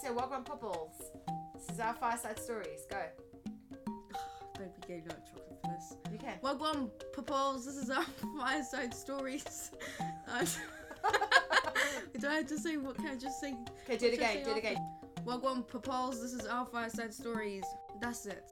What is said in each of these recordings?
say Wagwan Popples. This is our fireside stories. Go. Don't be gay, no chocolate for this. You can. Wagwan Popples, this is our fireside stories. Do I have to say, what can I just say? Okay, do it again, do it again. Wagwan Popples, this is our fireside stories. That's it.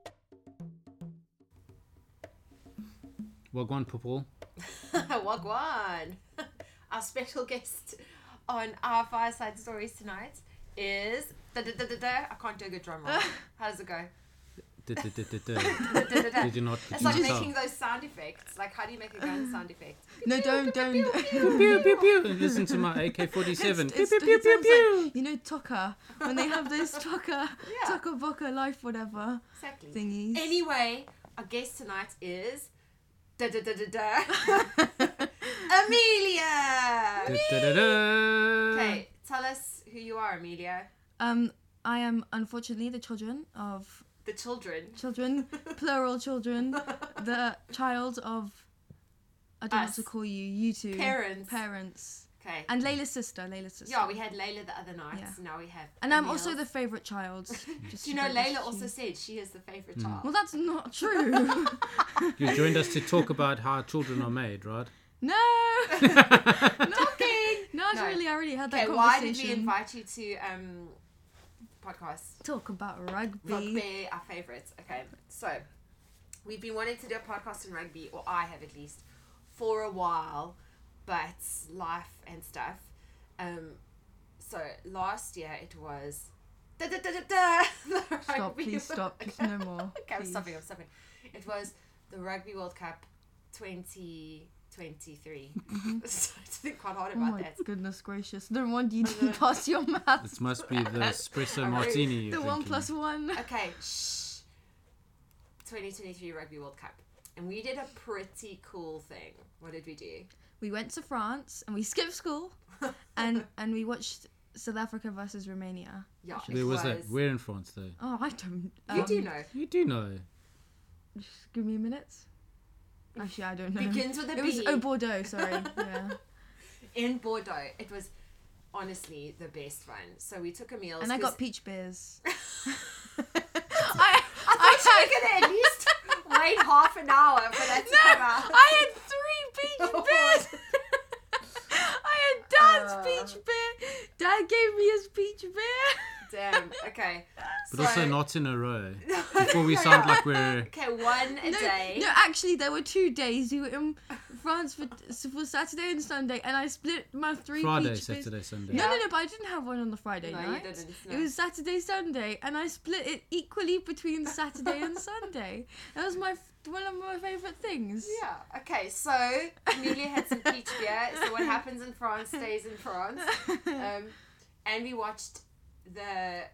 Wagwan Popol. Wagwan. Our special guest on our fireside stories tonight is I can't do a good drum roll. How does it go? Did you not It's produce like sound? making those sound effects. Like, how do you make a gun sound effect? No, don't. Pew pew pew. Listen to my AK-47. Pew It pew pew pew sounds pew. like, you know, Tucker, when they have those Tucker Boca Life, whatever Exactly. thingies. Anyway, our guest tonight is Amelia. Okay, tell us who you are, Amelia. I am unfortunately the children of The children. plural children, the child of, I don't know what Us. to call you two. Parents. Okay. And Layla's sister. Yeah, we had Layla the other night. Yeah. So now we have. And I'm Emil's. also the favourite child. Just Do you know to- Layla also said she is the favourite child? Well, that's not true. You joined us to talk about how children are made, right? No. Talking. Not No. really. I already had that Okay, conversation. why did we invite you to podcast? Talk about rugby. Rugby, our favourites. Okay, so we've been wanting to do a podcast on rugby, or I have at least, for a while, but life and stuff. So last year it was Stop, please stop. Just no more. Okay, I'm please. stopping. It was the Rugby World Cup 2023. So I had to think quite hard Oh about my that. goodness gracious. No wonder you didn't pass your maths. This must be the espresso I'm really- martini you're The 1 drinking. plus 1. Okay, shh. 2023 Rugby World Cup. And we did a pretty cool thing. What did we do? We went to France and we skipped school and we watched South Africa versus Romania. Yeah, There was that. We're in France, though. Oh, I don't. You do know. You do know. Just give me a minute. Actually, I don't know. Begins with a It was B. Bordeaux. Sorry. Yeah. In Bordeaux. It was honestly the best fun. So we took a meal. And I got peach beers. I thought you were going to at least wait half an hour for that to come out. I had 3 peach beers. I had Dad's peach beer. Dad gave me his peach beer. Damn. Okay. But also not in a row. Before we sound like we're... Okay, one a day. No, actually, there were 2 days. We were in France for Saturday and Sunday, and I split my 3 Friday, peach beers. Saturday, Sunday. No, but I didn't have one on the Friday No, night. you didn't. No. It was Saturday, Sunday, and I split it equally between Saturday and Sunday. That was one of my favourite things. Yeah. Okay. So Amelia had some peach beer. So what happens in France stays in France. And we watched the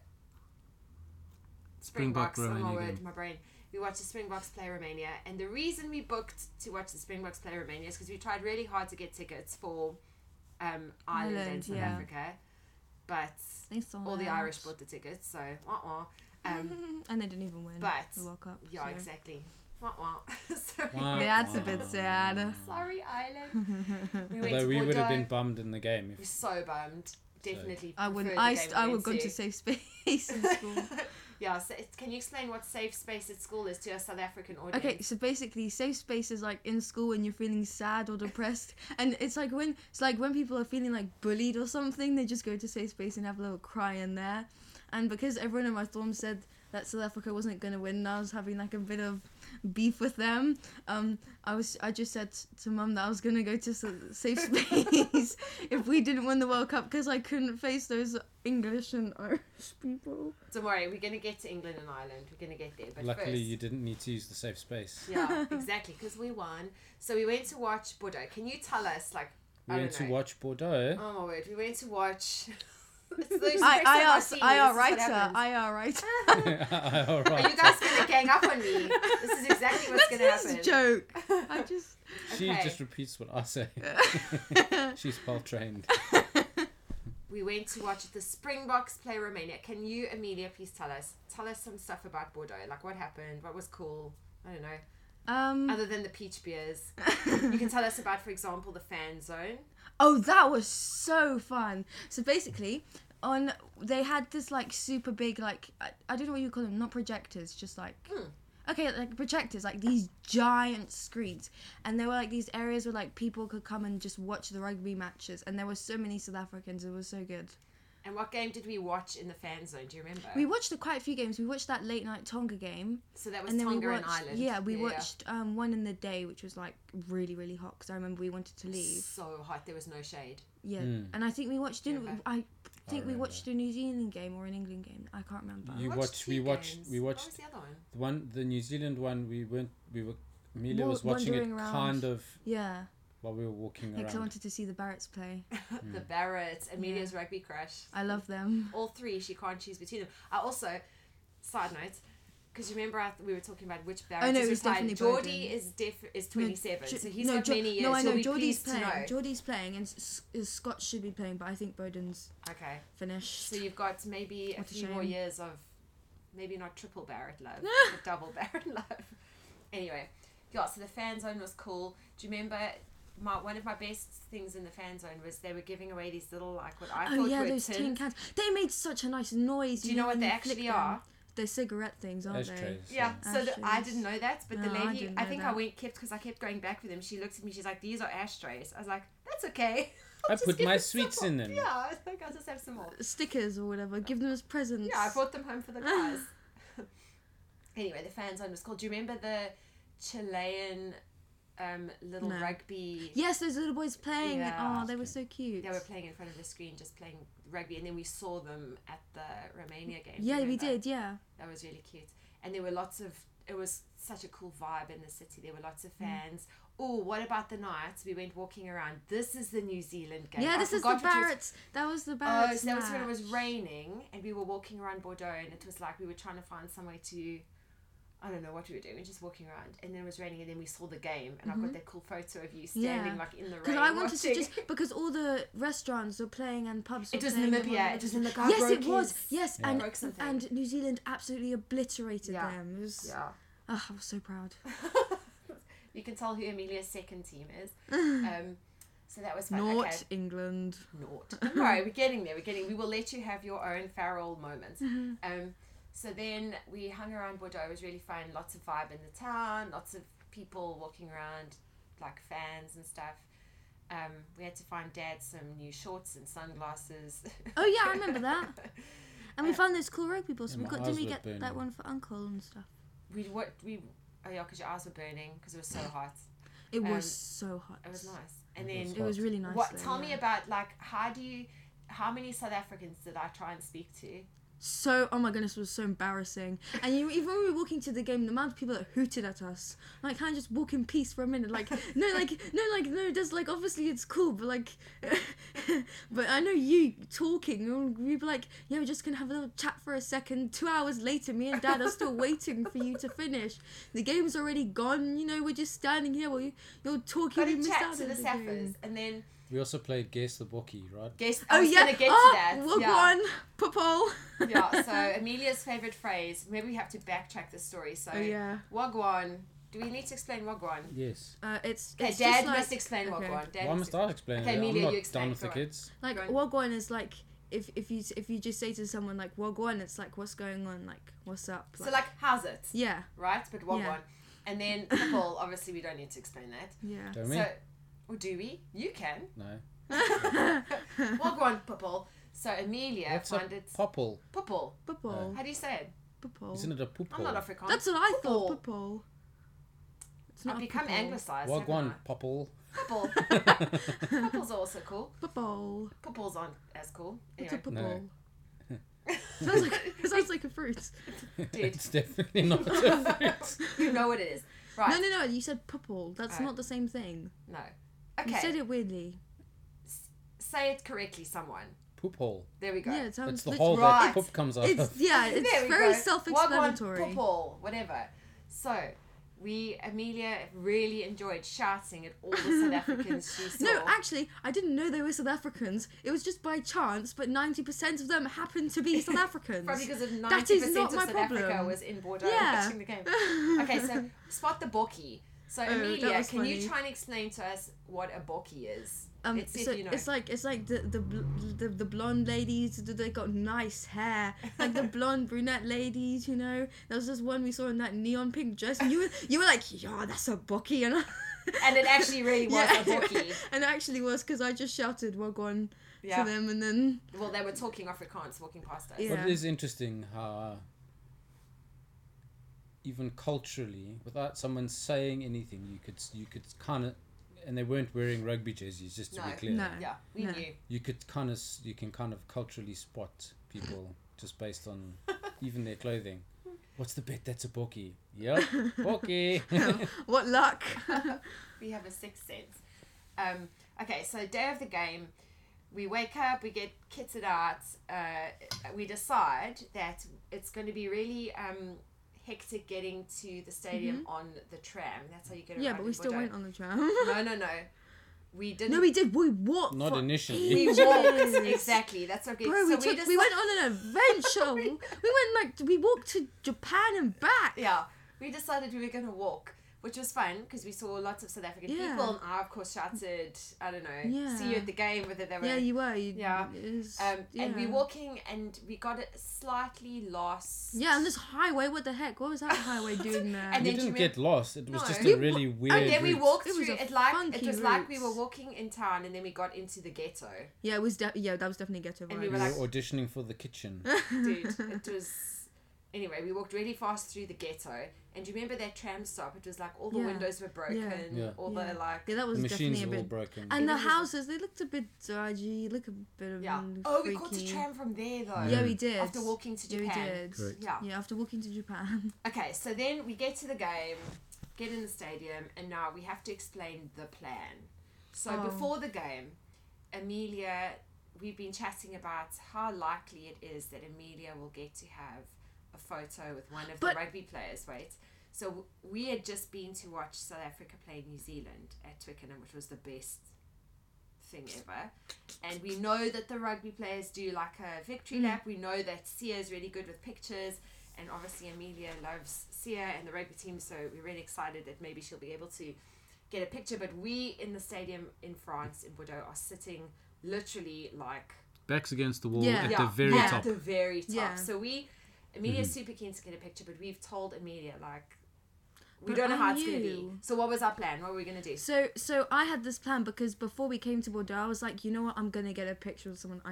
Springbok Springboks. Oh my Romania word, game. my brain. We watched the Springboks play Romania, and the reason we booked to watch the Springboks play Romania is because we tried really hard to get tickets for Ireland and Ireland, South yeah. Africa, but They sold all the out. Irish bought the tickets. So And they didn't even win but the World Cup. yeah, so. exactly. Sorry. Wow. That's a bit sad. Sorry, Ireland. We went Although to we would have Bordeaux. been bummed in the game. We're If, so bummed. Definitely. I wouldn't. prefer the game I we would went go to safe space in school. Yeah, so can you explain what safe space at school is to a South African audience? Okay, so basically, safe space is like in school when you're feeling sad or depressed, and it's like when people are feeling like bullied or something, they just go to safe space and have a little cry in there. And because everyone in my dorm said that South Africa wasn't gonna win, and I was having like a bit of beef with them. I just said to Mum that I was gonna go to safe space if we didn't win the World Cup because I couldn't face those English and Irish people. Don't worry, we're going to get to England and Ireland. We're going to get there. But luckily, first, you didn't need to use the safe space. Yeah, exactly, because we won. So we went to watch Bordeaux. Can you tell us, like, We I went don't to know. watch Bordeaux. Oh my word, we went to watch... It's those IR espresso martinis, writer. All Are you guys going to gang up on me? This is exactly what's going to That's happen. his joke. I just. She Okay. just repeats what I say. She's well trained. We went to watch the Springboks play Romania. Can you, Amelia, please tell us some stuff about Bordeaux? Like, what happened? What was cool? I don't know. Other than the peach beers. You can tell us about, for example, the fan zone. Oh, that was so fun. So basically, They had this like super big like I don't know what you call them, not projectors, just like okay, like projectors, like these giant screens, and there were like these areas where like people could come and just watch the rugby matches, and there were so many South Africans. It was so good. And what game did we watch in the fan zone? Do you remember? We watched quite a few games. We watched that late night Tonga game. So that was And then we Tonga and watched, Ireland. yeah, we watched one in the day, which was like really, really hot because I remember we wanted to leave. So hot, there was no shade. Yeah, and I think we watched. Didn't we? Remember? I think we watched a New Zealand game or an England game. I can't remember. We watched What was the other one? the New Zealand one. Amelia was watching it Wandering around. kind of Yeah, while we were walking because I around. wanted to see the Barretts play. The Barretts, Amelia's rugby crush. I love them. All three, she can't choose between them. I also, side note, because you remember we were talking about which Barretts Oh, no, is it was retired. definitely Geordie is 27, so he's no, got many years. No, I know. He'll be Geordie's pleased to playing. know. Geordie's playing, and Scott should be playing, but I think Bowden's Okay, finished. so you've got maybe What a a few more shame. years of, maybe not triple Barrett love, but double Barrett love. Anyway, yeah, so the fan zone was cool. Do you remember one of my best things in the fan zone was they were giving away these little, like, what I thought were those tin cans. They made such a nice noise. Do you know what when they you actually flick them. are? They're cigarette things, aren't Ashtrays. Yeah, so I Ashtrays. didn't know that, but the No, I lady, didn't I know think that. because I kept going back with them, she looked at me, she's like, these are ashtrays. I was like, that's okay. I I'll just put give my you some sweets more." in them. Yeah, I think I'll just have some more. they? Stickers or whatever. Give them as presents. Yeah, I brought them home for the guys. Anyway, the fan zone was called. Do you remember the Chilean little No. rugby? Yes, those little boys playing. Yeah. Oh, they were so cute. They were playing in front of the screen, just playing rugby, and then we saw them at the Romania game. Yeah, we remember? did. Yeah. That was really cute. And there were lots of, it was such a cool vibe in the city. There were lots of fans. Oh, what about the nights? We went walking around. This is the New Zealand game. Yeah, I this is the forgot what you- Barretts. That was the Oh, Barretts. so that was when it match. was raining and we were walking around Bordeaux and it was like we were trying to find somewhere to, I don't know what we were doing. We were just walking around and then it was raining and then we saw the game and I've got that cool photo of you standing like in the rain. Because I wanted to watching. just because all the restaurants were playing and pubs. It were was playing them Namibia. on It was in the guy Yes, broke it was. his- Yes, Yeah. and broke something. and New Zealand absolutely obliterated Yeah. them. It was. Yeah. Oh, I was so proud. You can tell who Amelia's second team is. So that was fun. Not Okay. England. Not. Don't worry, we're getting there. We will let you have your own Farrell moments. So then we hung around Bordeaux. It was really fun. Lots of vibe in the town. Lots of people walking around, like fans and stuff. We had to find Dad some new shorts and sunglasses. Oh yeah, I remember that. And we found those cool rugby balls. Yeah, we my got. eyes Didn't we were get that burning. one for Uncle and stuff? Oh yeah, because your eyes were burning because it was so hot. It Um, was so hot. It was nice. And It then was It was really nice. what? though, Tell me yeah. about like how many South Africans did I try and speak to? So, oh my goodness, it was so embarrassing. And even when we were walking to the game, the amount of people that hooted at us, like, can I just walk in peace for a minute? Like, no, just like, obviously it's cool, but like, but I know you talking, and we'd be like, yeah, we're just gonna have a little chat for a second. 2 hours later, me and Dad are still waiting for you to finish. The game's already gone, we're just standing here while you're talking. Got We to missed chat out to on the the Sappers, game. and then We also played Guess the Bookie, right? guess. Oh I was yeah, gonna get to that. Walk Yeah. one, Popol. Yeah, so Amelia's favourite phrase, maybe we have to backtrack the story. So, Oh yeah. Wagwan. Do we need to explain Wagwan? Yes. It's Okay, it's Dad just like, must explain okay. Wagwan. Dad Why must must I explain Okay, it? Amelia, I'm not you explain, done with the go on. kids. Like Go on. Wagwan is like if you just say to someone like Wagwan, it's like what's going on, like what's up. So like, how's it? yeah, Right? But Wagwan. Yeah. And then Paul, obviously we don't need to explain that. yeah. Don't we? So, or do we? You can. No. Wagwan, Paul. So Amelia What's a found it. popple? Popol. Popol, How do you say it? Popol. Isn't it a popple? I'm not Afrikaans. That's what I Popol. thought. Popol. It's I've not become Popol. anglicised. Wagwan, popple. Popol. Popol's also cool. Popol. Popol's aren't as cool. What's a Anyway, popol? sounds like a fruit. It's definitely not a fruit. you know what it is. Right. No. You said popol. That's Oh. not the same thing. No. You Okay. said it weirdly. Say it correctly, someone. Poop hole. There we go. Yeah, it sounds. It's the lit- hole Right. that poop comes out It's of. yeah. It's There we very go. self-explanatory. Wagwan, Popol, whatever. So, Amelia really enjoyed shouting at all the South Africans she saw. No, actually, I didn't know they were South Africans. It was just by chance, but 90% of them happened to be South Africans. Probably because of 90% That is not of my South problem. Africa was in Bordeaux Yeah. watching the game. Okay, so spot the bookie. So that Amelia, was can you funny. try and explain to us what a bokkie is? Let's see So if you know. it's like the blonde ladies. They got nice hair, like the blonde brunette ladies. You know, there was this one we saw in that neon pink dress, and you were like, yeah, that's a bokkie, and And it actually really was a bokkie. and it actually was because I just shouted "Wagwan" Yeah. to them, and then Well, they were talking Afrikaans walking past us. Yeah. But it is interesting how even culturally, without someone saying anything, you could kind of, and they weren't wearing rugby jerseys, just to be No. clear. No. Yeah, we No. knew. You can kind of culturally spot people just based on even their clothing. What's the bet? That's a bokkie. Yep, bokkie. what luck. We have a sixth sense. Okay, so day of the game, we wake up, we get kitted out. We decide that it's going to be really hectic getting to the stadium on the tram. That's how you get around. Yeah, but we in still Bordeaux. went on the tram. No. We didn't. No, we did. We walked. Not for initially. We ages. walked. Exactly. That's okay. Bro, So we went on an adventure. we walked to Japan and back. Yeah, we decided we were going to walk, which was fun because we saw lots of South African Yeah. people, and I, of course, shouted, I don't know, Yeah. see you at the game, whether they were. Yeah, you were. Yeah. It was, And we walking, and we got it slightly lost. Yeah, and this highway, what the heck? What was that highway doing there? And We then didn't do you get lost. It was No. just We a really weird And then we route. walked It was through a it like funky it was like we route. were walking in town, and then we got into the ghetto. yeah, it was. That was definitely ghetto vibes. And We we were were like- auditioning for the kitchen. Dude, it was. Anyway, we walked really fast through the ghetto, and do you remember that tram stop? It was like all the Yeah. windows were broken, Yeah. all Yeah. the like. Yeah, that was The definitely machines a were all bit. broken. And the It was- houses, they looked a bit dodgy. Look a bit of Yeah. freaky. Oh, we caught the tram from there though. Yeah, we did. After walking to Yeah, we Japan. did. Correct. Yeah. Yeah, after walking to Japan. Okay, so then we get to the game, get in the stadium, and now we have to explain the plan. So Oh. before the game, Amelia, we've been chatting about how likely it is that Amelia will get to have a photo with one of But- the rugby players. Wait. So we had just been to watch South Africa play New Zealand at Twickenham, which was the best thing ever. And we know that the rugby players do like a victory lap. We know that Sia is really good with pictures. And obviously Amelia loves Sia and the rugby team, so we're really excited that maybe she'll be able to get a picture. But we in the stadium in France, in Bordeaux, are sitting literally like Backs against the wall Yeah. at yeah, the very at top. the very top. Yeah. So Amelia's super keen to get a picture, but we've told Amelia like we But don't know how I it's gonna be. knew. So what was our plan? What were we gonna do? So I had this plan because before we came to Bordeaux, I was like, you know what, I'm gonna get a picture of someone.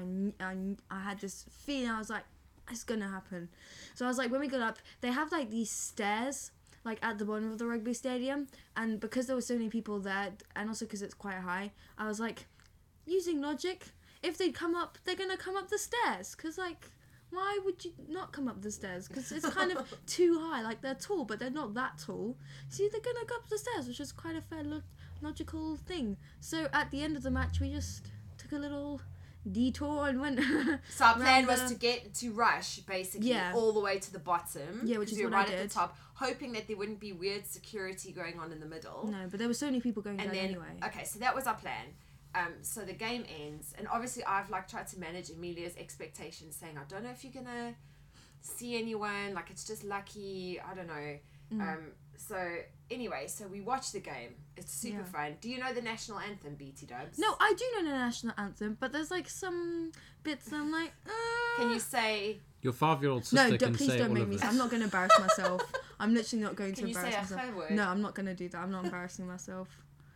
I had this feeling. I was like, it's gonna happen. So I was like, when we got up, they have like these stairs like at the bottom of the rugby stadium, and because there were so many people there, and also because it's quite high, I was like, using logic, if they come up, they're gonna come up the stairs. Cause like, why would you not come up the stairs? Because it's kind of too high. Like they're tall, but they're not that tall. See, they're gonna go up the stairs, which is quite a fair logical thing. So at the end of the match, we just took a little detour and went. So our plan round was the- to rush basically Yeah. all the way to the bottom. Yeah, which 'cause is we were what I right at did. the top, hoping that there wouldn't be weird security going on in the middle. No, but there were so many people going And down then anyway. okay, so that was our plan. So the game ends, and obviously I've like tried to manage Amelia's expectations, saying I don't know if you're gonna see anyone. Like it's just lucky. I don't know. So anyway, so we watch the game. It's super Yeah. fun. Do you know the national anthem, BT Dubs? No, I do know the national anthem, but there's like some bits I'm like. Can you say? Your 5-year-old sister No, can please say don't all make of me. it. I'm not going to embarrass myself. I'm literally not going to Can you say embarrass a myself. word? No, I'm not going to do that. I'm not embarrassing myself.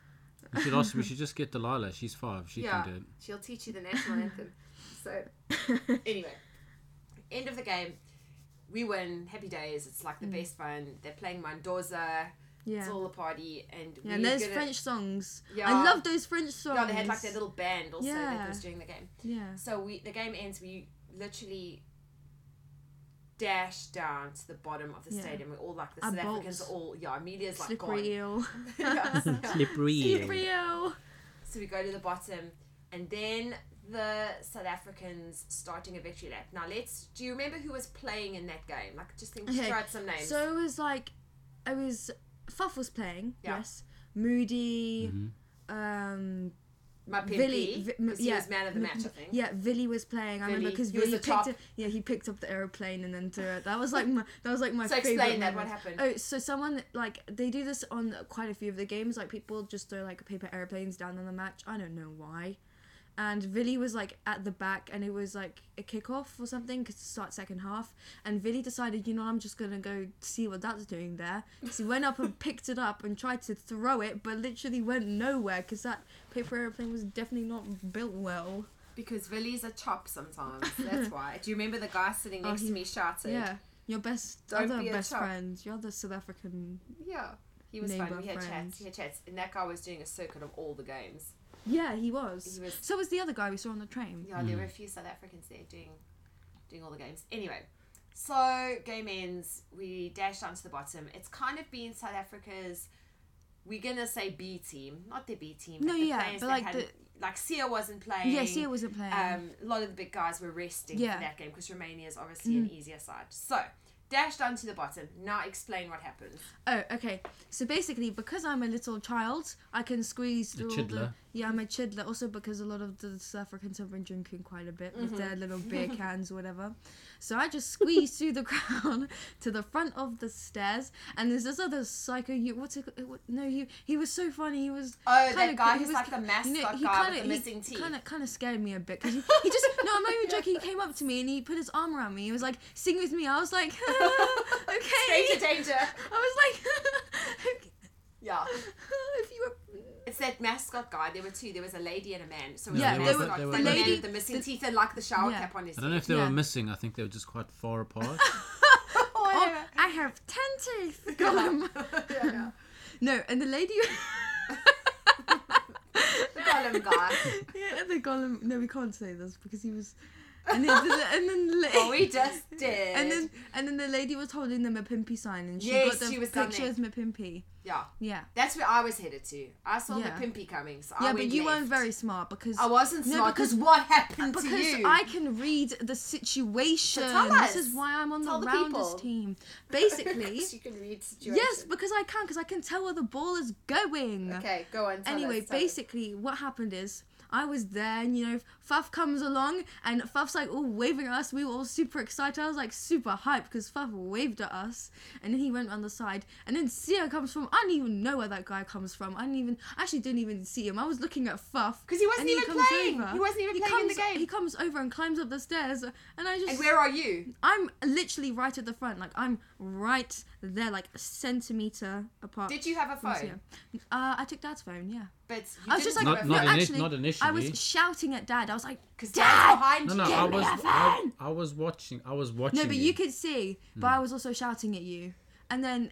We should just get Delilah. She's 5. She Yeah. can do it. She'll teach you the national anthem. So anyway, end of the game. We win. Happy days. It's like the best fun. They're playing Mendoza. Yeah. It's all a party, and Yeah, and there's French songs. Yeah. I love those French songs. Yeah, they had like their little band also that Yeah. was during the game. Yeah. So the game ends. We literally dash down to the bottom of the Yeah. stadium. We're all like the Our South Africans are bolts. all Amelia's like Slippery gone. eel. Yeah. Slippery. Slippery eel. So we go to the bottom, and then the South Africans starting a victory lap. Now do you remember who was playing in that game? Like just think, Okay, throw out some names. So it was Fuff was playing. Yeah. Yes. Moody. Mhm. Mapimpi, because he was man of the match, I think. Yeah, Villy was playing. I remember because Villy he picked up the aeroplane and then threw it. That was like my So favorite explain that. moment. What happened? Oh, so someone like they do this on quite a few of the games. Like people just throw like paper airplanes down on the match. I don't know why. And Villy was like at the back, and it was like a kickoff or something to start second half. And Villy decided, I'm just gonna go see what that's doing there. So he went up and picked it up and tried to throw it, but literally went nowhere because that paper airplane was definitely not built well. Because Villy's a chop sometimes. That's why. Do you remember the guy sitting next to me shouted? Yeah, your best friend, your other South African. Yeah, he was fun. We had friend. chats, and that guy was doing a circuit of all the games. Yeah, he was. So was the other guy we saw on the train. Yeah, there were a few South Africans there doing all the games. Anyway, so game ends. We dash down to the bottom. It's kind of been South Africa's, we're gonna say B team, not their B team. No, yeah, but like Sia wasn't playing. Yeah, Sia wasn't playing. A lot of the big guys were resting for that game because Romania is obviously an easier side. So dash down to the bottom. Now explain what happens. Oh, okay. So basically, because I'm a little child, I can squeeze through all the... Yeah, I'm a chidler. Also because a lot of the South Africans have been drinking quite a bit with their little beer cans or whatever. So I just squeeze through the crowd to the front of the stairs, and there's this other psycho... He was so funny. He was... Oh, that guy who's like the mascot guy with the missing teeth. Kind of scared me a bit because he just... No, I'm not even joking. He came up to me and he put his arm around me. He was like, sing with me. I was like... Okay. Stranger danger. I was like, yeah. If you were... It's that mascot guy. There were two. There was a lady and a man. So it was yeah, the mascot. The lady with the missing teeth and like the shower cap on his head. I don't know if they were missing. I think they were just quite far apart. Oh, I have 10 teeth. Gollum. Yeah. No, and the lady... The Gollum guy. Yeah, the Gollum... No, we can't say this because he was... And then we just did. And then the lady was holding them a Mapimpi sign, and she yes, got the she was picture as Mapimpi. Yeah. Yeah. That's where I was headed to. I saw the Pimpy coming, so I went but you left. weren't very smart because... I wasn't smart because what happened to you? Because I can read the situation. So tell us. This is why I'm on Tell the the Rounders people. team. Basically... you can read situations. Yes, because I can tell where the ball is going. Okay, go on. Anyway, basically, what happened is... I was there and, Faf comes along and Faf's like all waving at us. We were all super excited. I was like super hyped because Faf waved at us and then he went on the side. And then Sia comes from, I don't even know where that guy comes from. I actually didn't even see him. I was looking at Faf. Because he wasn't even playing. He wasn't even playing in the game. He comes over and climbs up the stairs and I just... And where are you? I'm literally right at the front. Like I'm right there, like a centimetre apart. Did you have a phone? I took Dad's phone, yeah. But I was just like, not initially. I was shouting at Dad. I was like, because Dad's behind you. I was watching. No, but you could see. But I was also shouting at you. And then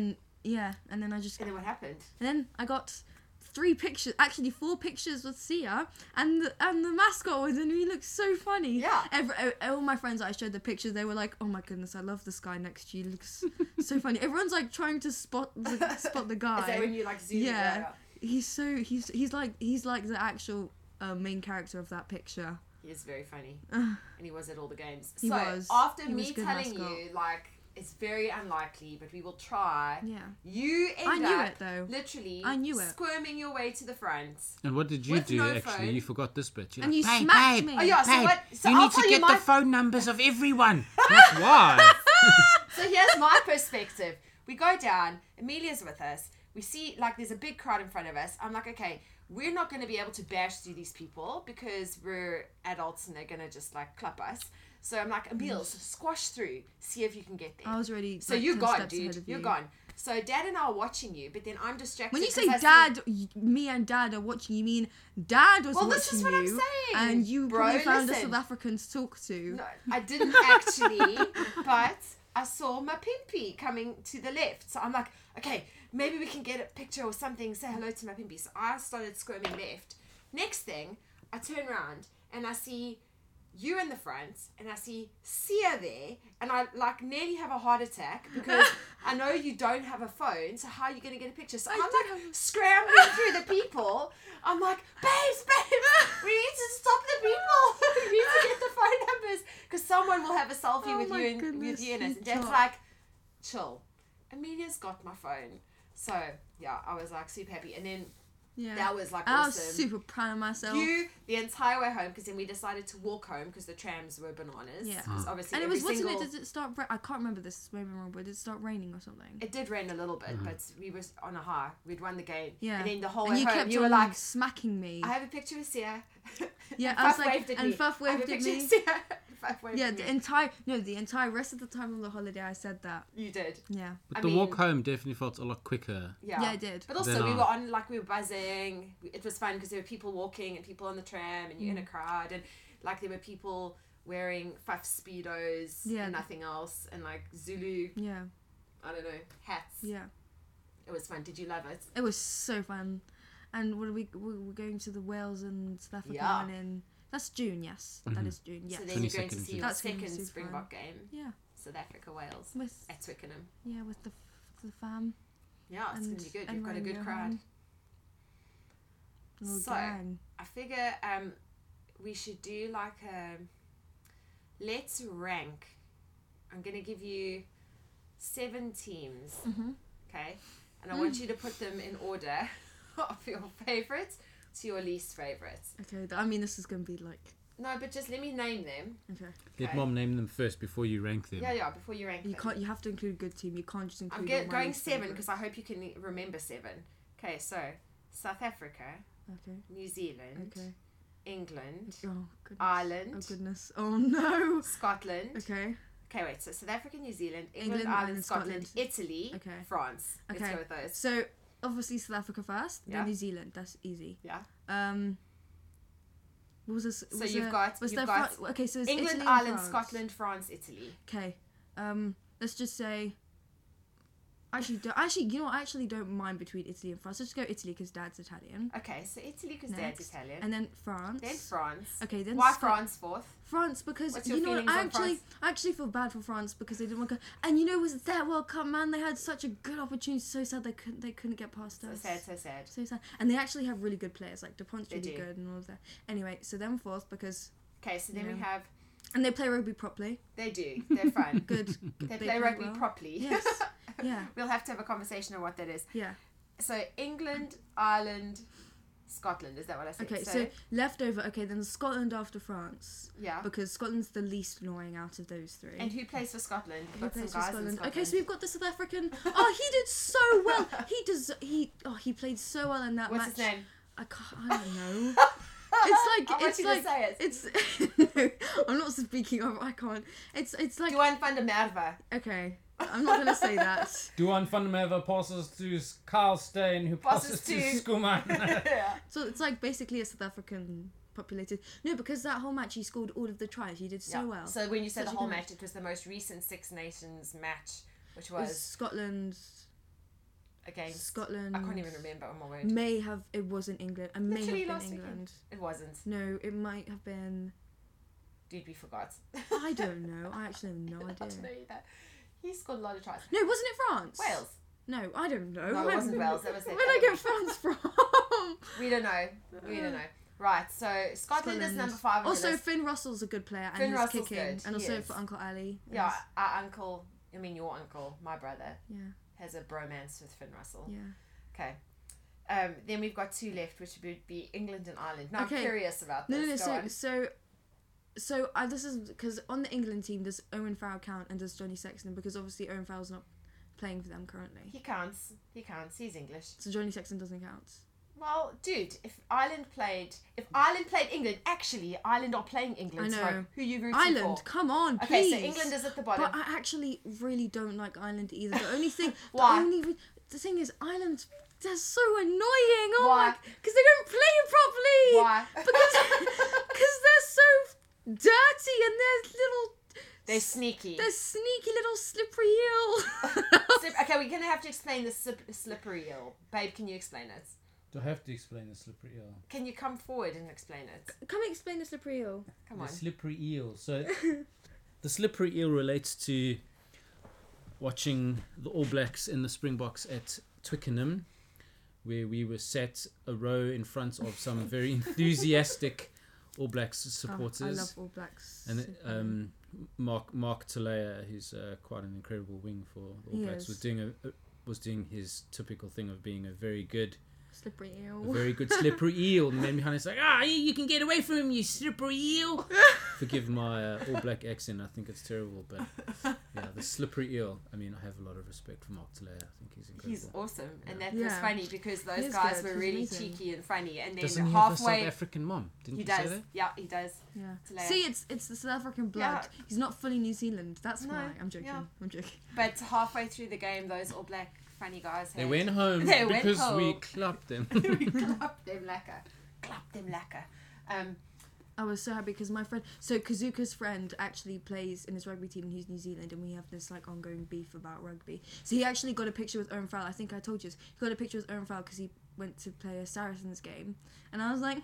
I just. And then what happened? And then I got 4 pictures with Sia and the mascot was, and he looked so funny. Yeah. All my friends that I showed the pictures, they were like, "Oh my goodness, I love this guy next to you. He looks so funny." Everyone's like trying to spot the guy. Is that when you like zoom? Yeah. He's like the actual main character of that picture. He is very funny, and he was at all the games. He was. After he me was good telling mascot. you, like, it's very unlikely, but we will try. Yeah. You I knew it though. Literally, I knew it. Squirming your way to the front. And what did you With do? no Actually, phone. you forgot this bit. You're And like, you smacked me. Oh yeah. Babe, So you I'll need to tell get the phone numbers of everyone. That's why. So here's my perspective. We go down. Amelia's with us. We see, like, there's a big crowd in front of us. I'm like, okay, we're not going to be able to bash through these people because we're adults and they're going to just, like, clap us. So I'm like, Emil, squash through. See if you can get there. I was ready. So like, you're 10 gone, steps ahead dude. of You're you. gone. So Dad and I are watching you, but then I'm distracted. When you say 'cause Dad, me and Dad are watching, you mean Dad was Well, watching this is what you, I'm saying. and you Bro, probably found a listen. South African to talk to. No, I didn't actually, but I saw my Pimpy coming to the left. So I'm like, okay, maybe we can get a picture or something, say hello to my Pimpy. So I started squirming left. Next thing, I turn around and I see you in the front and I see Sia there and I like nearly have a heart attack because I know you don't have a phone, so how are you going to get a picture? So I'm like scrambling through the people. I'm like, babes, we need to stop the people. We need to get the phone numbers because someone will have a selfie with you and us. And Dad's like, chill. Amelia's got my phone. So yeah, I was like super happy. And then Yeah. That was like I was awesome. super proud of myself. You the entire way home, because then we decided to walk home because the trams were bananas. Yeah. 'Cause obviously And it every was, wasn't single... it, did it start, I can't remember this, maybe I'm wrong, but did it start raining or something? It did rain a little bit, but we were on a high. We'd won the game. Yeah. And then the whole And way you home, kept you were on like, smacking me. I have a picture of Sia. Yeah, And I was Fuff like, waved at and me. Fuff I have a waved at picture of me. Sia. Fuff waved Yeah, at me. the entire rest of the time of the holiday I said that. You did. Yeah. But I the mean- walk home definitely felt a lot quicker. Yeah. Yeah, I did. But also, Then we I- were on, like, we were buzzing. It was fun because there were people walking and people on the tram and you're in a crowd. And, like, there were people wearing Fuff Speedos Yeah. and nothing else. And, like, Zulu, Yeah. I don't know, hats. Yeah. It was fun. Did you love it? It was so fun. And what are we're going to the Wales and South Africa Yeah. one in... That's June, yes. That is June, yes. So then you're going to 22nd see June. your That's gonna be second super Springbok game. Yeah. South Africa, Wales. With, At Twickenham. yeah, with the fam. Yeah, it's going to be good. and You've got a Ryan good crowd. Johan. Little So, gang. I figure we should do like a let's rank. I'm gonna give you 7 teams, okay, and I want you to put them in order of your favourite to your least favourite. Okay, I mean, this is going to be like... No, but just let me name them. Okay. Let Okay. Mom name them first before you rank them. Yeah, before you rank You them. can't. You have to include a good team. You can't just I'm include. all my going least 7 favourite. because I hope you can remember 7. Okay, so South Africa, Okay. New Zealand, Okay. England, Oh goodness. Ireland, Oh goodness. Oh no. Scotland. Okay. Okay, wait. So South Africa, New Zealand, England, England, Ireland, Ireland, Scotland, Scotland. Italy, Okay. France. Let's Okay. go with those. So obviously South Africa first, Yeah. then New Zealand. That's easy. Yeah. What was this? So was you've there- got- Was you've there got okay, so it's England, Italy and Ireland, France. Scotland, France, Italy. Okay. Let's just say. Actually, you know what? I actually don't mind between Italy and France. Let's go Italy because Dad's Italian. Okay, so Italy because Dad's Next. Italian. And then France. Then France. Okay, then Why Scot- France fourth? France because What's your you know what, feelings on I France? actually feel bad for France because they didn't want to go. And you know, was that World Cup, man? They had such a good opportunity. So sad they couldn't get past So us. sad, so sad. So sad. And they actually have really good players. Like DuPont's They really do. good and all of that. Anyway, so then fourth because Okay, so then we Yeah. have. and they play rugby properly. They do. They're fun. Good. They play rugby well. properly. Yes. Yeah. We'll have to have a conversation on what that is. Yeah. So England, Ireland, Scotland. Is that what I said? Okay. So leftover. Okay, then Scotland after France yeah. because Scotland's the least annoying out of those three. And who plays for Scotland? We've Who got some plays for guys in Scotland? Scotland. Okay, so we've got the South African. Oh, he did so well. He played so well in that What's match. his name? I don't know. I want It's you like to say it. it's. No, I'm not speaking of. I can't. It's like Duan van der Merwe. okay. I'm not gonna say that. Duan van der Merwe passes to Carl Steyn, who passes to Skuman. Yeah. So it's like basically a South African populated. No, because that whole match he scored all of the tries. He did so Yeah. well. So when you said Such the a whole good match, it was the most recent Six Nations match, which It was was Scotland. against. Scotland. I can't even remember on my word. May have it wasn't England. It may Literally have last been weekend. England. It wasn't. No, it might have been. Dude, we forgot. I don't know. I actually have no I idea. don't know either. He scored a lot of tries. No, wasn't it France? Wales. No, I don't know. No, it wasn't Wales. That was it. Where did I get France from? We don't know. We don't know. Right, so Scotland is number 5 on the Also, list. Finn Russell's a good player and Finn he's Russell's kicking. good. And He also is. for Uncle Ali. Yeah, our uncle, I mean your uncle, my brother, Yeah. has a bromance with Finn Russell. Yeah. Okay. Then we've got 2 left, which would be England and Ireland. Now Okay. I'm curious about No, this. no, Go no. on. So this is because on the England team, does Owen Farrell count and does Johnny Sexton? Because obviously Owen Farrell's not playing for them currently. He counts. He's English. So Johnny Sexton doesn't count. Well, dude, if Ireland played England, actually, Ireland are playing England. I know. So who you rooting Ireland, for? come on, Okay, please. so England is at the bottom. But I actually really don't like Ireland either. The only thing, Why? the thing is, Ireland, they're so annoying. Oh Why? my, because they don't play properly. Why? Because they're so dirty and They're sneaky. they're sneaky little slippery eel. Okay, we're gonna have to explain the slippery eel. Babe, can you explain it? Do I have to explain the slippery eel? Can you come forward and explain it? Come explain the slippery eel. Come The on. slippery eel. So, the slippery eel relates to watching the All Blacks in the Springboks at Twickenham, where we were sat a row in front of some very enthusiastic All Blacks supporters. Oh, I love All Blacks. And Mark Talea, who's quite an incredible wing for the All He Blacks, is. was doing his typical thing of being a very good Slippery A eel. very good slippery eel. And the man behind us like, you can get away from him, you slippery eel. Forgive my All Black accent. I think it's terrible, but yeah, the slippery eel. I mean, I have a lot of respect for Mark Teleya. I think he's incredible. He's awesome, and Yeah. that was funny because He those is guys good. were He's really amazing. cheeky and funny, and then Doesn't he have a halfway South African mom? Didn't he you say does. that? Yeah, he does. Yeah. Teleya. See, it's the South African blood. Yeah. He's not fully New Zealand. That's No, why. I'm joking. yeah. I'm joking. But halfway through the game, those All Black funny guys They had went home They went because we home. clapped them. we clapped them lekker. Clapped them lekker. I was so happy because my friend, so Kazuka's friend actually plays in his rugby team and he's New Zealand, and we have this like ongoing beef about rugby. So he actually got a picture with Owen Farrell. I think I told you this. He got a picture with Owen Farrell because he went to play a Saracens game, and I was like,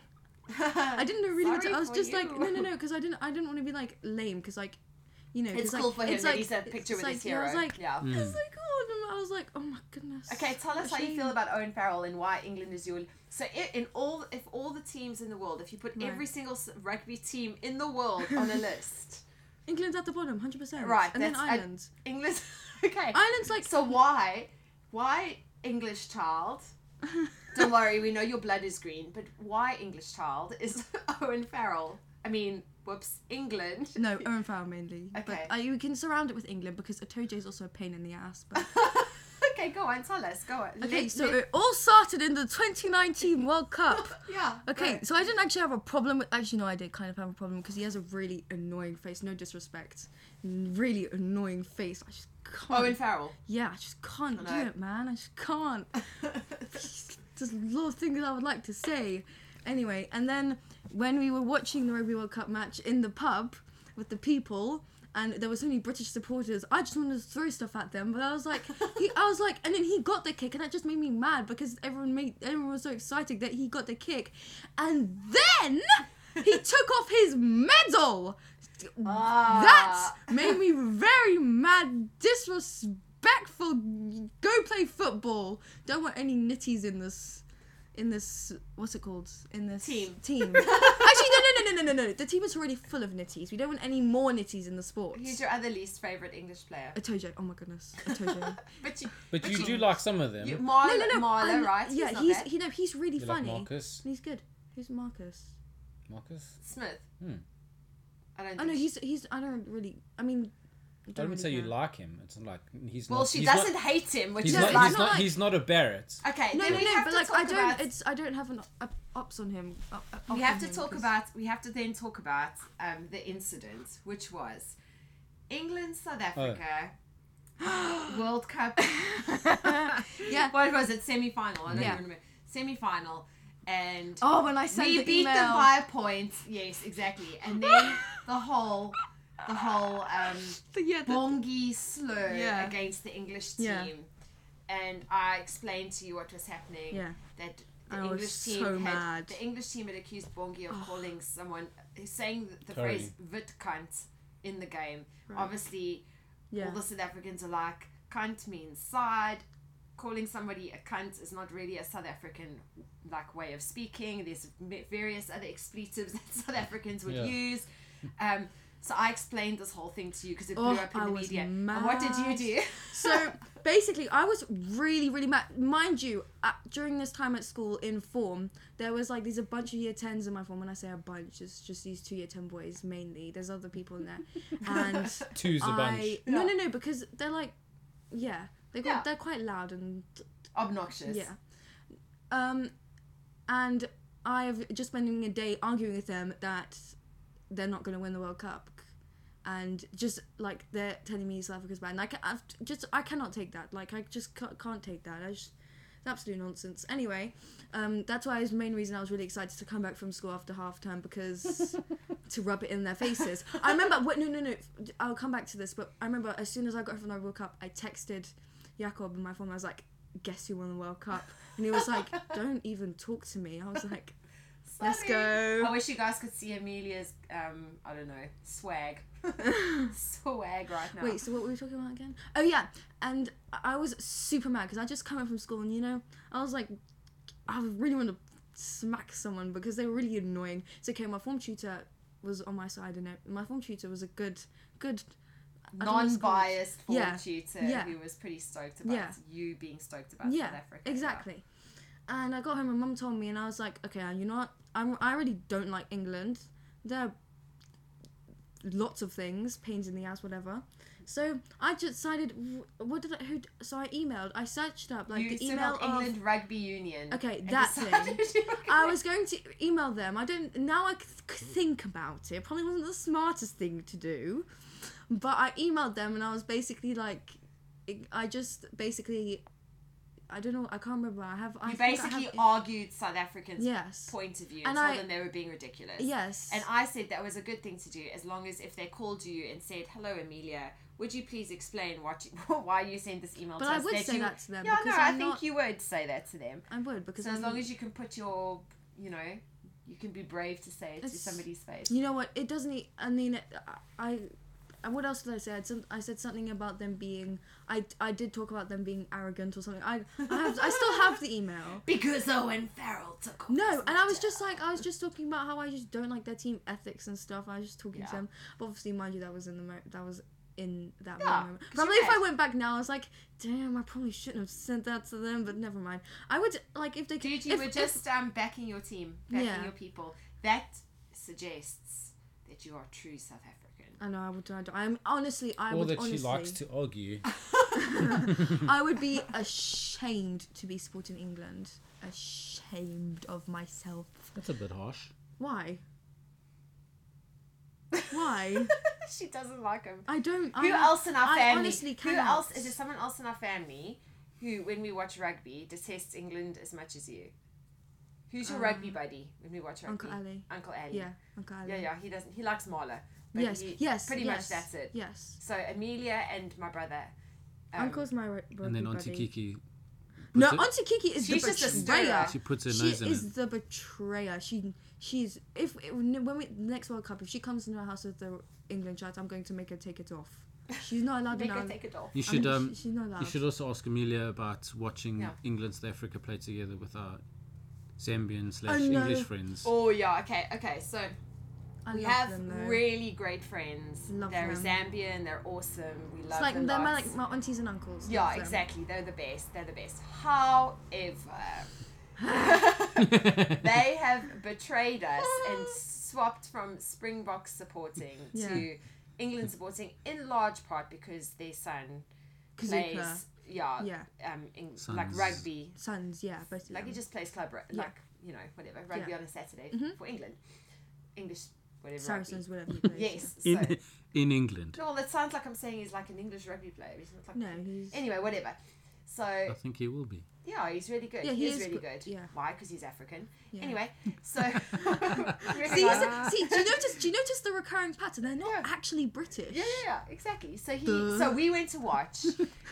I didn't know really what to. Sorry I was for just you. like, no, because I didn't want to be like lame because like, you know, It's 'cause, cool like, for him it's that like, he's that picture it's with like, his yeah, hero. I was like, yeah. Mm. it's like, oh, I was like, oh my goodness. Okay, tell us how you feel about Owen Farrell and why England is your. So if all the teams in the world, if you put Right. every single rugby team in the world on a list, England's at the bottom, 100%. Right, and then that's- Ireland. England. Okay. Ireland's like So why English child? Don't worry, we know your blood is green, but why English child is Owen Farrell? I mean, whoops, England. no Owen Farrell mainly. Okay. But you can surround it with England because Atoje is also a pain in the ass. But Okay, go on, tell us. Go on. okay, so it all started in the 2019 World Cup. yeah. Okay, go. so I didn't actually have a problem with. Actually, no, I did kind of have a problem because he has a really annoying face. No disrespect, really annoying face. I just can't. Owen Farrell. Yeah, I just can't I do know. it, man. I just can't. There's a lot of things I would like to say. Anyway, and then when we were watching the Rugby World Cup match in the pub with the people, and there were so many British supporters, I just wanted to throw stuff at them, but I was like, and then he got the kick, and that just made me mad because everyone was so excited that he got the kick, and then he took off his medal. That made me very mad, disrespectful. Go play football. Don't want any nitties in this what's it called? In this Team. Actually, no. The team is already full of nitties. We don't want any more nitties in the sport. Who's your other least favourite English player? Atoje. Oh my goodness. Atoje. But you, But you do like some of them. Marla, no. Marla, right? Yeah, not he's bad. he's really You like funny. Marcus? He's good. Who's Marcus? Marcus? Smith. Hmm. I don't. Oh no, think he's. I don't really. I mean. I wouldn't say you care. like him. It's not like he's Well, not. she he's doesn't Not, hate him, which he's, is not, like. he's not. He's not a Barrett. Okay, No, then we have but to like talk I don't. about. I don't have an ups on him. We have to talk about. We have to then talk about the incident, which was England South Africa World Cup. Yeah. What was it? Semi-final. I don't Yeah. even remember. Semi-final, and Oh, when I sent we the beat email. them by a point. Yes, exactly. And then the whole Bongi slur Yeah. against the English team. Yeah. And I explained to you what was happening. Yeah. That the I was English team so had mad. the English team had accused Bongi of calling someone saying the Sorry. phrase "vit cunt" in the game. Right. Obviously, Yeah. all the South Africans are like, "Cunt means side." Calling somebody a cunt is not really a South African like way of speaking. There's various other expletives that South Africans would Yeah. use. So I explained this whole thing to you because it blew Oh, up in I the was media. And what did you mad. do? So basically, I was really, really mad. Mind you, during this time at school in form, there was like a bunch of year 10s in my form. When I say a bunch, it's just these 2 year 10 boys mainly. There's other people in there, and Two's a bunch. no, because they're like, yeah, Yeah. they're quite loud and Obnoxious. yeah. And I've just spending a day arguing with them that they're not going to win the World Cup, and just like they're telling me South Africa's bad. And I cannot take that. Like I just can't take that. It's absolute nonsense. Anyway, that's why the main reason I was really excited to come back from school after half term because to rub it in their faces. I remember. No. I'll come back to this, but I remember as soon as I got from the World Cup, I texted Jakob in my phone. I was like, "Guess who won the World Cup?" And he was like, "Don't even talk to me." I was like, "Let's go." I wish you guys could see Amelia's, I don't know, swag. Swag right now. Wait, so what were we talking about again? Oh yeah, and I was super mad because I just come in from school and I was like, I really want to smack someone because they were really annoying. So okay, my form tutor was on my side and my form tutor was a good I don't know what it's called. non-biased form Yeah. tutor Yeah. who was pretty stoked about Yeah. you being stoked about South Africa. Exactly. And I got home, my mum told me, and I was like, okay, you know what? I really don't like England. There are lots of things, pains in the ass, whatever. So I just decided, so I emailed, I searched up like you the email of England Rugby Union. Okay, and that decided thing. you were gonna- I was going to email them. Now I think about it. Probably wasn't the smartest thing to do. But I emailed them and I was basically like, I don't know, I can't remember. You basically argued South Africans' Yes. point of view And and told I- them they were being ridiculous. Yes. And I said that was a good thing to do, as long as if they called you and said, "Hello, Amelia, would you please explain why you sent this email But to I us?" would say that to them. Yeah, because no, I I'm think not, you would say that to them. I would, because So as I'm, long as you can put your, you can be brave to say it to It's- somebody's face. You know what? It doesn't. I mean, what else did I say? I said something about them being. I did talk about them being arrogant or something. I still have the email. Because Owen Farrell took off. No, and I was just talking about how I just don't like their team ethics and stuff. I was just talking to Yeah. them. But obviously, mind you, that was in that Yeah, moment. 'cause Probably you if I had- went back now, I was like, damn, I probably shouldn't have sent that to them. But never mind. I would like if they could. Dude, you were just backing your team, backing Yeah. your people. That suggests that you are true South African. I know I would. I'm honestly. I Or would that honestly. she likes to argue. I would be ashamed to be supporting England. Ashamed of myself. That's a bit harsh. Why? Why? She doesn't like him. I don't. Who else in our I family? honestly Who cannot. else? Is there someone else in our family who, when we watch rugby, detests England as much as you? Who's your rugby buddy when we watch rugby? Uncle Ali. Uncle Ali. Yeah, Uncle Ali. Yeah. He doesn't. He likes Marla. But Yes. he- Yes. Pretty yes, much that's it. Yes. So Amelia and my brother. Uncle's my rugby And then Auntie buddy. Kiki. No, puts it- Auntie Kiki is She's the just a betrayer. stirrer. She puts her She nose in is it. the betrayer. She's when we next World Cup, if she comes into our house with the England shirt, I'm going to make her take it off. She's not allowed to Make her now. take it off. You should She's not allowed. you should also ask Amelia about watching Yeah. England South Africa play together with our Zambian / Oh, no. English friends. Oh yeah. Okay. So I we love have them, though. really great friends. Love they're them. Zambian. They're awesome. We love It's like them. they're lots. like my aunties and uncles. Yeah, Love them. exactly. They're the best. However, they have betrayed us and swapped from Springboks supporting Yeah. to England supporting, in large part because their son Kazuka. plays, Yeah. like Sons. rugby. Sons, yeah, both of Like he them. just plays club, whatever, rugby Yeah. on a Saturday Mhm. for England. English, whatever. Saracens, Rugby. whatever he plays. Yes. In So, in England. no, that sounds like I'm saying he's like an English rugby player. He's not like. No, he's. Anyway, whatever. So I think he will be. yeah, he's really good. Yeah, he he is is really good, good. yeah. Why? Because he's African. Yeah. Anyway, so See, do you notice the recurring pattern? They're not Yeah. actually British. yeah, exactly. So Duh. so we went to watch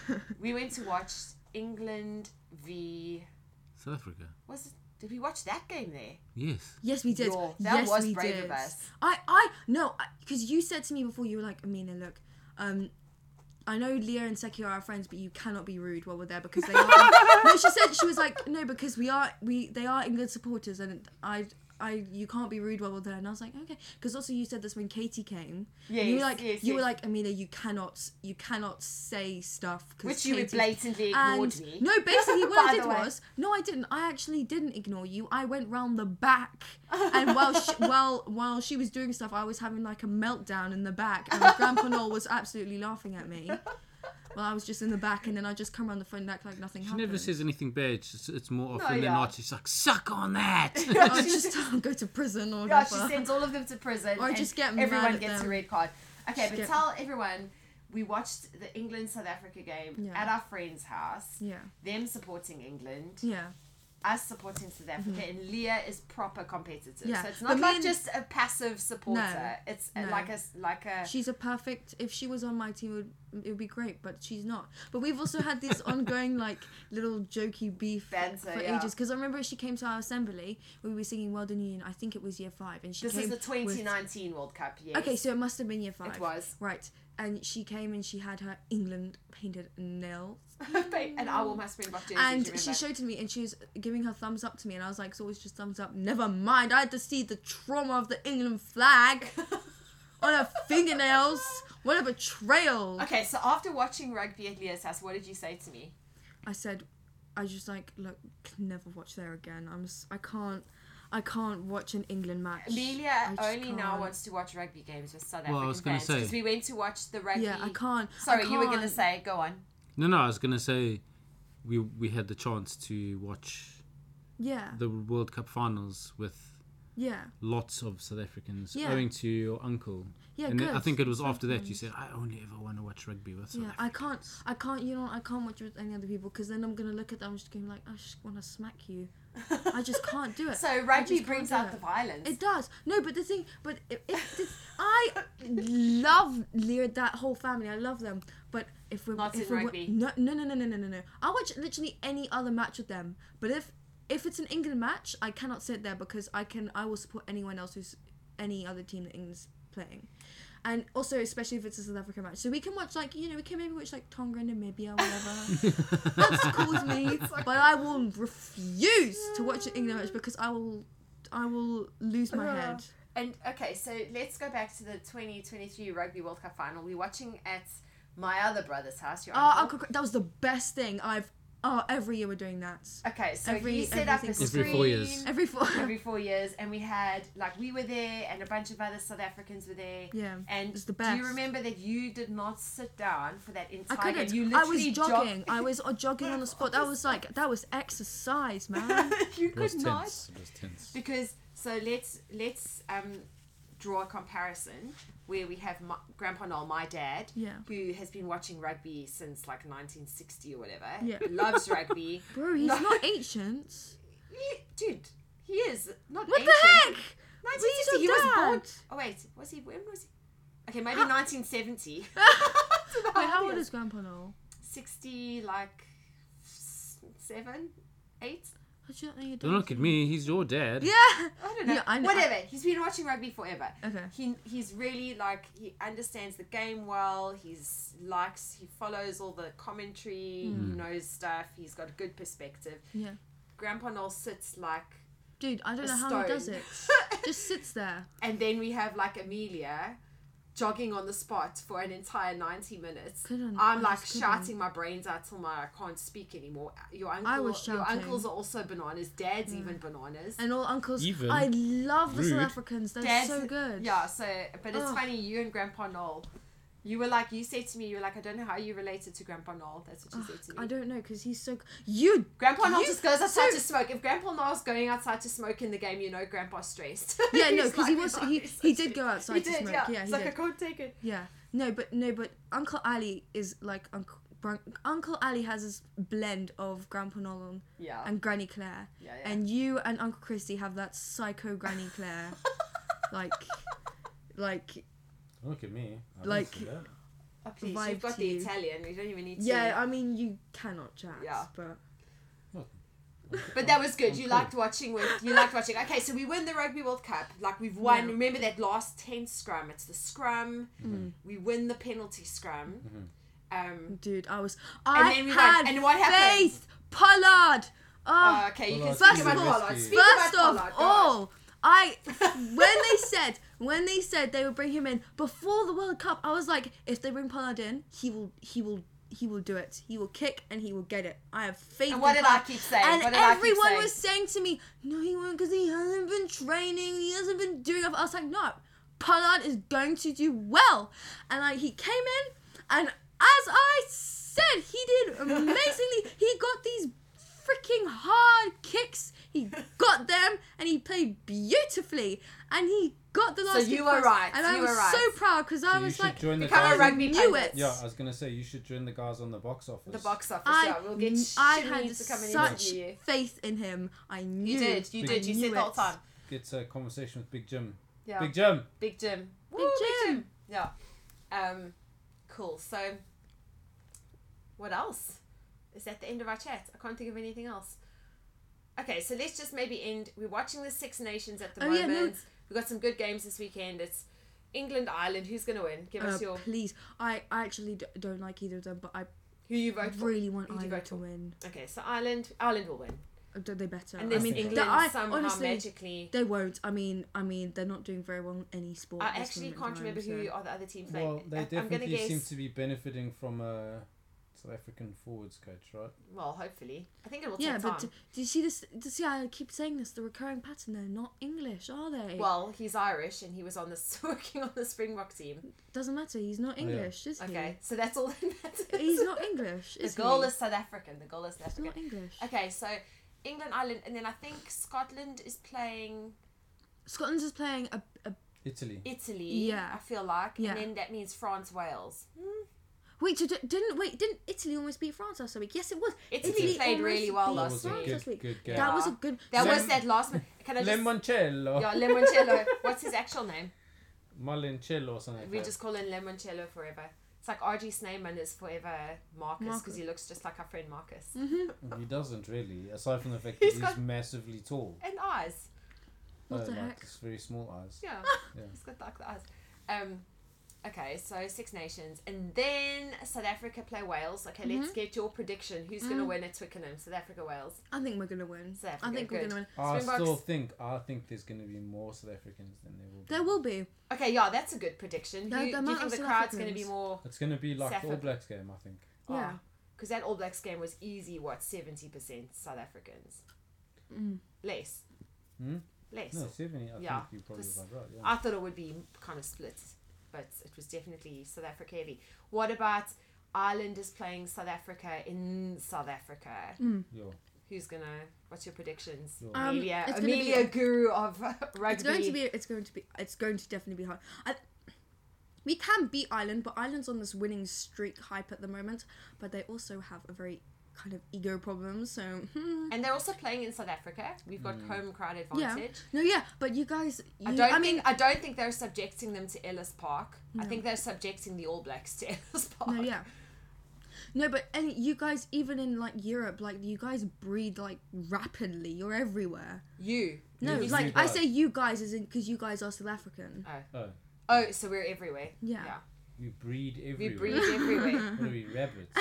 England v. South Africa. Did we watch that game there? Yes. Yes, we did. Yo, that yes, was we brave did. of us. Because you said to me before, you were like, Amina, look, I know Leah and Seki are our friends, but you cannot be rude while we're there because they are. No, she was like, no, because they are England supporters, and you can't be rude while we're there. And I was like, okay, because also you said this when Katie came. Yes, you were like, yes, you were yes. like, Amina, you cannot say stuff because Which you blatantly ignored me. No, basically what By I did the way. was, no, I didn't. I actually didn't ignore you. I went round the back, and while she was doing stuff, I was having like a meltdown in the back, and Grandpa Noel was absolutely laughing at me. Well, I was just in the back, and then I just come around the front and act like nothing She happened. never says anything bad. It's more often No, than yeah. not. She's like, suck on that. I'll just go to prison or Yeah, whatever. she sends all of them to prison. Or and just get mad everyone at gets them. a red card. Okay, Just but get- tell everyone we watched the England South Africa game Yeah. at our friend's house. Yeah, Them supporting England. yeah. Us supporting South Africa, and Leah is proper competitive. Yeah, So it's but not me like and- just a passive supporter. No, It's no. like a. She's a perfect. If she was on my team, it would be great. But she's not. But we've also had this ongoing like little jokey beef Banter, for yeah. ages. Because I remember she came to our assembly. We were singing "Well Done Union." I think it was year 5, and she This came. is the with- 2019 World Cup. Yes. Okay, so it must have been year 5. It was. Right, and she came and she had her England painted nails. And I wore my Springbok jersey. And do you she remember? showed to me, and she was giving her thumbs up to me, and I was like, "It's always just thumbs up." Never mind. I had to see the trauma of the England flag on her fingernails. What a betrayal! Okay, so after watching rugby at Leah's house, what did you say to me? I said, I just like look can never watch there again. I can't watch an England match. Amelia I just only now can't. wants to watch rugby games with South Well, I African was gonna fans say- because we went to watch the rugby. Yeah, I can't. Sorry, I you were gonna can't. say. Go on. No, I was gonna say, we had the chance to watch Yeah, the World Cup finals with yeah, lots of South Africans, Yeah. owing to your uncle. yeah. And good. I think it was South after that you Africans. said, I only ever want to watch rugby with South Yeah, Africans. I can't. You know, I can't watch with any other people because then I'm gonna look at them and just going like, I just want to smack you. I just can't do it. So I rugby just brings can't out do the violence. It does. No, but the thing, but I love that whole family. I love them. But if we're Not if in we're rugby. no. I watch literally any other match with them. But if it's an England match, I cannot sit there because I will support anyone else who's any other team that England's playing. And also, especially if it's a South African match. So we can watch, like, we can maybe watch, like, Tonga and Namibia or whatever. That's cool with me. But I will refuse to watch an England match because I will lose my head. And okay, so let's go back to the 2023 Rugby World Cup final. We're watching at my other brother's house. Your uncle. That was the best thing every year we're doing that. Okay, so Every- he set up a everything- screen. Every 4 years. Every 4 years, and we had, like, we were there, and a bunch of other South Africans were there. Yeah, And it's the do you best. remember that you did not sit down for that I entire couldn't. game? You I was literally jogging. I was jogging on the spot. That was exercise, man. You It was could not. tense. It was tense. Because, so let's draw a comparison where we have Grandpa Noel, my dad, Yeah. who has been watching rugby since like 1960 or whatever. Yeah. Loves rugby. Bro, he's No. not ancient. Dude, he is not What ancient. the heck? 1960, Read he your was born. dad. Oh wait, when was he? Okay, maybe 1970. Wait, how old is Grandpa Noel? 60, like 7, 8? How'd you not know your dad? Don't look at me. He's your dad. Yeah. I don't know. Yeah, I know. Whatever. He's been watching rugby forever. Okay. He's really like, he understands the game well. He follows all the commentary. He knows stuff. He's got a good perspective. Yeah. Grandpa Noel sits like, Dude, I don't A know how he does stone. it. Just sits there. and then we have like Amelia jogging on the spot for an entire 90 minutes. Couldn't. I'm I like just couldn't. shouting my brains out till I can't speak anymore. Your I was your shouting. uncles are also bananas. Dad's even bananas. And all uncles. Even? I love the South Rude. Africans. They're Dad's, so good. Yeah, so, but it's Ugh. funny, you and Grandpa Noel, you were like, you said to me, you were like, I don't know how you related to Grandpa Noel. That's what you said to me. I don't know because he's so. You. Grandpa Noel you- just goes outside so- to smoke. If Grandpa Noel's going outside to smoke in the game, you know Grandpa's stressed. Yeah, no, He's because he like, was. "Oh, He he's so did stressed." go outside He to did, smoke. yeah. Yeah, He's he like, did. I can't take it. Yeah. No, but Uncle Ali is like Uncle Ali has this blend of Grandpa Nolan Yeah. and Granny Claire, Yeah, yeah. and you and Uncle Christy have that psycho Granny Claire, like. Don't look at me. I didn't Like- say that. Oh, please, vibe you've got to the you. Italian. We don't even need to. Yeah, I mean you cannot chat. Yeah. But But that was good. You liked watching Okay, so we win the Rugby World Cup. Like, we've won. Yeah. Remember that last 10th scrum? It's the scrum. We win the penalty scrum. dude, I then we had won. And what happened? faith. Pollard. Oh, Okay, you Pollard, can First speak of about all, Pollard. Speak first about of Pollard. Go on. all, when they said they would bring him in before the World Cup, I was like, if they bring Pollard in, he will do it. He will kick and he will get it. I have faith. And what in did I Pollard. keep saying? And What did I keep everyone saying? was saying to me, no, he won't because he hasn't been training. He hasn't been doing it. I was like, no, Pollard is going to do well. And he came in, and as I said, he did amazingly. He got these freaking hard kicks. He got them, and he played beautifully. And he got the last. you kick were first. right. And You I was were right. so proud because I you was should like, join the Become a guys. rugby knew pundit. it. Yeah, I was gonna say you should join the guys on the box office. The box office. I, Yeah, we'll get I Shimmy had to come and such interview you. faith in him. I knew. You did. You did. You said the whole time. Get a conversation with Big Jim. Yeah. Big Jim. Big Jim. Woo, Big Big Jim. Jim. Yeah. Cool. So, what else? Is that the end of our chat? I can't think of anything else. Okay, so let's just maybe end. We're watching the Six Nations at the Oh, yeah, moment. no. We've got some good games this weekend. It's England, Ireland. Who's going to win? Give us your... Please, I actually don't like either of them, but I Who you vote for? really want Who do you Ireland vote to for? win. Okay, so Ireland will win. They better. Unless I mean, England I somehow honestly, magically... they won't. I mean, they're not doing very well in any sport. I at this actually moment in can't time, remember so- who are the other teams. Well, they I'm gonna definitely guess... seem to be benefiting from a South African forwards coach, right? Well, hopefully. I think it will Yeah, take but time. do you see this? See, I keep saying this. The recurring pattern. They're not English, are they? Well, he's Irish and he was on this working on the Springbok team. doesn't matter. He's not Oh, yeah. English, is he? Okay, so that's all that matters. He's not English. The Is goal he? is South African. The goal is South He's African. not English. Okay, so England, Ireland, and then I think Scotland is playing Scotland is playing a Italy. Italy. Yeah. I feel like, Yeah. and then that means France, Wales. wait. So didn't Italy almost beat France last week? Yes, it was. Italy played almost really well beat That last was a France week. last week. good game. That was a Yeah. good. That Lem- was that last one. Can I just? Limoncello. Yeah, Limoncello. What's his actual name? Malincello or something. We like just call him Limoncello forever. It's like RG Snyman is forever Marcus Marcus. because he looks just like our friend Marcus. that. He doesn't really, aside from the fact He's that got- he's massively tall. And eyes. What the like heck? his very small eyes. Yeah. Yeah. He's got like the eyes. Okay, so Six Nations. And then South Africa play Wales. Okay, let's get your prediction. Who's going to win at Twickenham? South Africa, Wales. I think we're gonna win. South I Africa, think we're good. gonna win. I Springboks. I think there's going to be more South Africans than there will be. There will be. Okay, yeah, that's a good prediction. The Do you amount think of the South crowd's going to be Africans. more... It's going to be like the All Safford. Blacks game, I think. Yeah. Because that All Blacks game was easy, what, 70% South Africans? Less. Hmm? Less. No, 70. I Yeah, think you're probably just- about right. Yeah. I thought it would be kind of split, but it was definitely South Africa heavy. What about Ireland is playing South Africa in South Africa? Yeah. Who's gonna? What's your predictions? Yeah. Amelia, it's gonna be- Amelia, guru of rugby. It's going to definitely be hard. We can beat Ireland, but Ireland's on this winning streak hype at the moment. But they also have a very kind of ego problem. So And they're also playing in South Africa. We've got home crowd advantage. no, yeah. But you guys, I don't think they're subjecting them to Ellis Park. I think they're subjecting the All Blacks to Ellis Park. no, yeah. No, but you guys, even in like Europe, like you guys breed like rapidly. You're everywhere. You. No, You like do I that. say you guys as in because you guys are South African. Oh, Oh, so we're everywhere. Yeah. you breed We everywhere. breed everywhere. What are we, rabbits?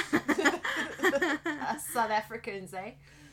Us South Africans, eh?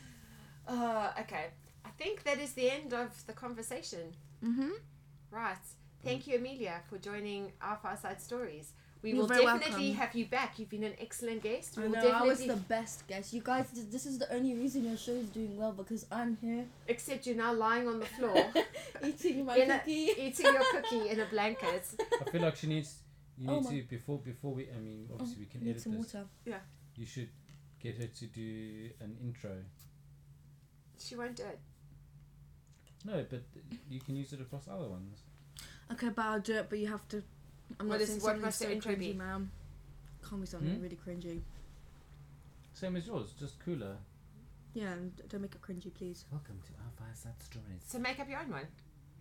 Okay. I think that is the end of the conversation. Mm-hmm. Right. Thank you, Amelia, for joining our Fireside Stories. We You're will very definitely welcome. have you back. You've been an excellent guest. We I will know, I was definitely, the best guest. You guys, this is the only reason your show is doing well because I'm here except you're now lying on the floor, eating my in a, cookie. eating your cookie in a blanket. I feel like she needs. You Oh need my- to before we. I mean, obviously we can Need edit some this. water. You should get her to do an intro. She won't do it. No, but you can use it across other ones. Okay, but I'll do it. But you have to. I'm What not is- saying what something must the so intro cringy, be? ma'am. Can't be something Hmm? really cringy. Same as yours, just cooler. Yeah, and don't make it cringy, please. Welcome to our Fireside Stories. So make up your own one.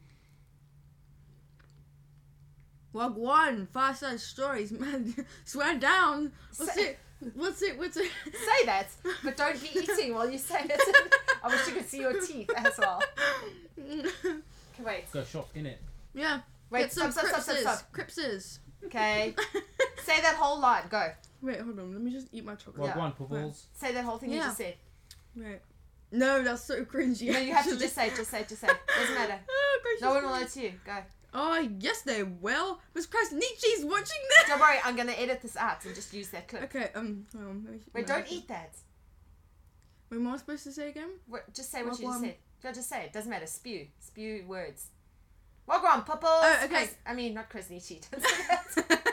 Wagwan, Fireside Stories, man. Swear down. What's Say- it? What's it? Say that, but don't be eating while you say it. I wish you could see your teeth as well. Okay, wait. Go shop in it. Yeah. Wait, Get some stop. Cripses. Okay. Say that whole line. Go. Wait, hold on. Let me just eat my chocolate. Well, Yeah. one, Pubbles. Say that whole thing you Yeah. just said. Right. No, that's so cringy. No, you have to actually. just say it. Doesn't matter. Oh, gracious No one will me. know it's you. Go. Oh, yes, they will. Miss Christ, Nietzsche's watching this. Don't worry, I'm gonna edit this out and just use that clip. Okay, hold on. Let me- Wait, don't eat that. Wait, what am I supposed to say again? Just say what you just Wagwan. said. No, just say it. Doesn't matter. Spew words. Wagwan, Pupple. Oh, okay. Not Chris Nietzsche. Don't say that.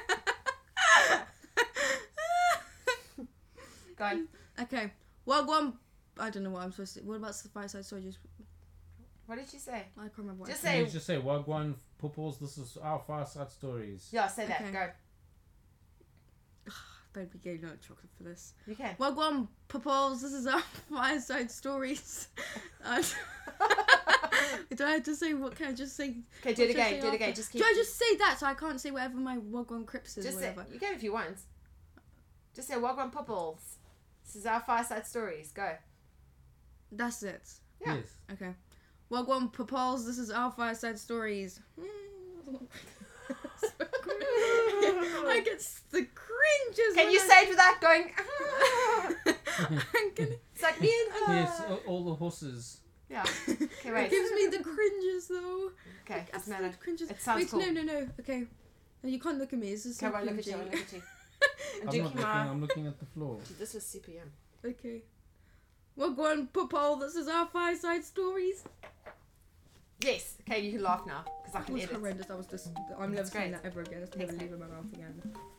Go on. Okay. Wagwan. I don't know what I'm supposed to. What about the Fireside Stories? What did you say? I can't remember. What Just I say. You just say Wagwan, Pubbles. This is our Fireside Stories. Yeah, say that. Okay. Go. Better be getting out chocolate for this. You can. Wagwan, Pupils. This is our Fireside Stories. Do I have to say what? Can I just say? Okay, do it What should I again. say Do it again. after? Just keep. Do I just say that so I can't say whatever my Wagwan Crips is? Just or say. whatever. You can if you want. Just say Wagwan Pupples. This is our Fireside Stories. Go. That's it. Yeah. Yes. Okay. Wagwan Pupils. This is our Fireside Stories. I get the cringes. Can when you I- say it without going? I'm gonna- It's like me and. Yes, all the horses. Yeah. Okay, It wait. gives me the cringes though. Okay, doesn't matter. Absolute cringes. It sounds Wait, cool. no. Okay. No, you can't look at me. This is so Come on, look at cringy. you. Look at you. I'm drinking not looking. my. I'm looking at the floor. This was super yum. Okay. Well, go on, Paul. This is our fireside stories. Yes. Okay, you can laugh now because I That can was edit. horrendous. That was just. I'm never That's saying great. that ever again. It's never leaving my mouth again.